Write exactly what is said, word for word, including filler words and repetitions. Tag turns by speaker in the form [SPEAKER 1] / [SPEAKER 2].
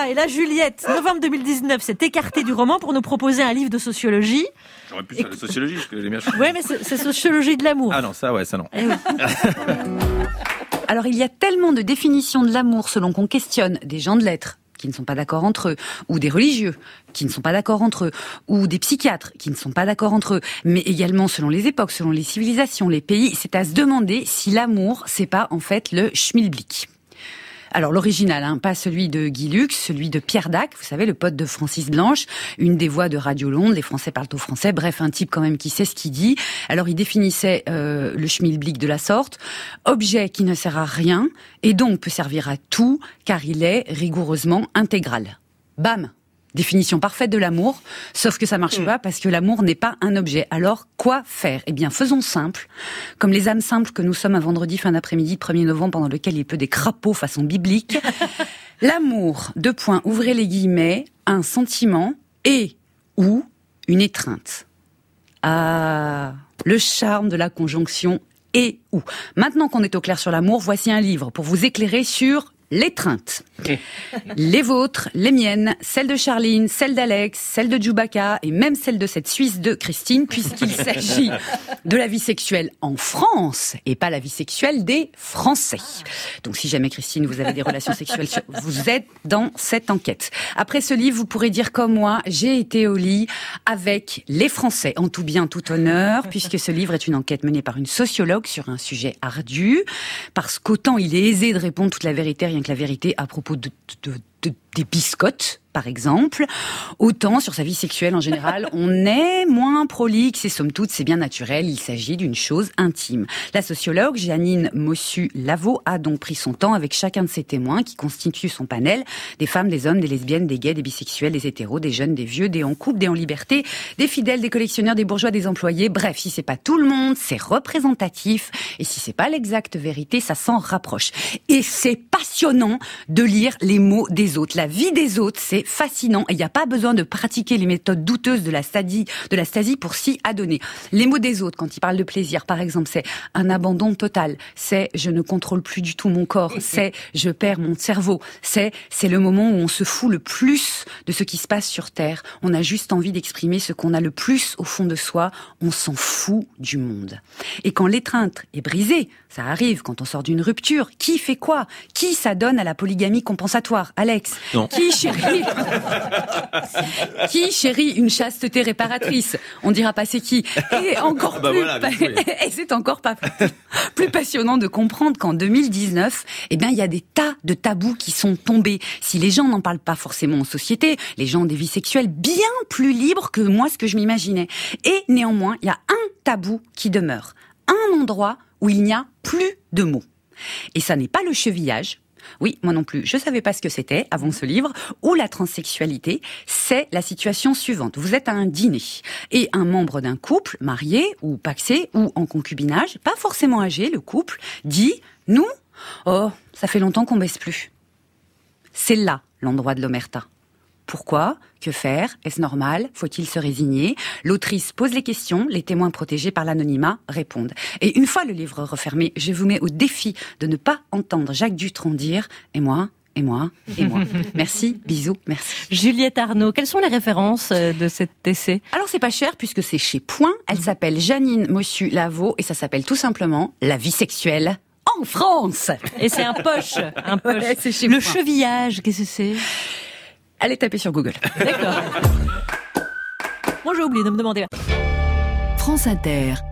[SPEAKER 1] là, et là, Juliette, novembre deux mille dix-neuf, s'est écartée du roman pour nous proposer un livre de sociologie.
[SPEAKER 2] J'aurais pu faire de sociologie, parce que j'aime bien.
[SPEAKER 1] Oui, mais c'est, c'est sociologie de l'amour.
[SPEAKER 2] Ah non, ça, ouais, ça non.
[SPEAKER 1] Eh oui.
[SPEAKER 3] Alors, il y a tellement de définitions de l'amour selon qu'on questionne des gens de lettres qui ne sont pas d'accord entre eux, ou des religieux qui ne sont pas d'accord entre eux, ou des psychiatres qui ne sont pas d'accord entre eux, mais également selon les époques, selon les civilisations, les pays, c'est à se demander si l'amour, c'est pas en fait le schmilblick. Alors l'original, hein, pas celui de Guy Lux, celui de Pierre Dac, vous savez, le pote de Francis Blanche, une des voix de Radio Londres, les Français parlent au français, bref, un type quand même qui sait ce qu'il dit. Alors il définissait euh, le schmilblick de la sorte, objet qui ne sert à rien, et donc peut servir à tout, car il est rigoureusement intégral. Bam! Définition parfaite de l'amour, sauf que ça marche mmh. pas parce que l'amour n'est pas un objet. Alors, quoi faire ? Eh bien, faisons simple. Comme les âmes simples que nous sommes un vendredi fin d'après-midi, premier novembre, pendant lequel il pleut des crapauds façon biblique. L'amour, deux points, ouvrez les guillemets, un sentiment et ou une étreinte. Ah, le charme de la conjonction et ou. Maintenant qu'on est au clair sur l'amour, voici un livre pour vous éclairer sur l'étreinte. Les vôtres, les miennes, celles de Charline, celles d'Alex, celles de Djoubaka et même celles de cette Suisse de Christine, puisqu'il s'agit de la vie sexuelle en France et pas la vie sexuelle des Français. Donc si jamais Christine, vous avez des relations sexuelles, vous êtes dans cette enquête. Après ce livre, vous pourrez dire comme moi, j'ai été au lit avec les Français, en tout bien, tout honneur, puisque ce livre est une enquête menée par une sociologue sur un sujet ardu, parce qu'autant il est aisé de répondre toute la vérité, rien que la vérité à propos de, de, de, des biscottes, par exemple, autant sur sa vie sexuelle en général, on est moins prolixe et somme toute, c'est bien naturel, il s'agit d'une chose intime. La sociologue Janine Mossu-Lavaux a donc pris son temps avec chacun de ses témoins qui constituent son panel, des femmes, des hommes, des lesbiennes, des gays, des bisexuels, des hétéros, des jeunes, des vieux, des en couple, des en liberté, des fidèles, des collectionneurs, des bourgeois, des employés, bref, si c'est pas tout le monde, c'est représentatif, et si c'est pas l'exacte vérité, ça s'en rapproche. Et c'est passionnant de lire les mots des autres. La vie des autres, c'est fascinant et il n'y a pas besoin de pratiquer les méthodes douteuses de la Stasi, de la Stasi pour s'y adonner. Les mots des autres, quand ils parlent de plaisir, par exemple, c'est un abandon total, c'est je ne contrôle plus du tout mon corps, c'est je perds mon cerveau, c'est c'est le moment où on se fout le plus de ce qui se passe sur Terre. On a juste envie d'exprimer ce qu'on a le plus au fond de soi, on s'en fout du monde. Et quand l'étreinte est brisée, ça arrive quand on sort d'une rupture, qui fait quoi ? Qui s'adonne à la polygamie compensatoire ? Alex ?
[SPEAKER 2] Non.
[SPEAKER 3] Qui chérit Qui chérit une chasteté réparatrice ? On dira pas c'est qui. Et encore
[SPEAKER 2] bah
[SPEAKER 3] plus,
[SPEAKER 2] voilà,
[SPEAKER 3] pa-
[SPEAKER 2] oui.
[SPEAKER 3] et c'est encore pas plus passionnant de comprendre qu'en deux mille dix-neuf, eh bien, il y a des tas de tabous qui sont tombés. Si les gens n'en parlent pas forcément en société, les gens ont des vies sexuelles bien plus libres que moi, ce que je m'imaginais. Et néanmoins, il y a un tabou qui demeure. Un endroit où il n'y a plus de mots. Et ça n'est pas le chevillage. Oui, moi non plus, je savais pas ce que c'était avant ce livre, ou la transsexualité, c'est la situation suivante. Vous êtes à un dîner, et un membre d'un couple, marié, ou pacsé, ou en concubinage, pas forcément âgé, le couple, dit « Nous, oh, ça fait longtemps qu'on baisse plus ». C'est là l'endroit de l'omerta. Pourquoi ? Que faire ? Est-ce normal ? Faut-il se résigner ? L'autrice pose les questions, les témoins protégés par l'anonymat répondent. Et une fois le livre refermé, je vous mets au défi de ne pas entendre Jacques Dutronc dire « Et moi ? Et moi ? Et moi ?» Merci, bisous, merci.
[SPEAKER 1] Juliette Arnaud, quelles sont les références de cet essai ?
[SPEAKER 3] Alors c'est pas cher puisque c'est chez Point. Elle s'appelle Janine Mossu-Lavaux et ça s'appelle tout simplement « La vie sexuelle en France ».
[SPEAKER 1] Et c'est un poche, un poche.
[SPEAKER 3] Ouais, c'est chez
[SPEAKER 1] Le
[SPEAKER 3] Point.
[SPEAKER 1] chevillage, qu'est-ce que c'est ?
[SPEAKER 3] Allez taper sur Google.
[SPEAKER 1] D'accord. Moi j'ai oublié de me demander.
[SPEAKER 4] France Inter.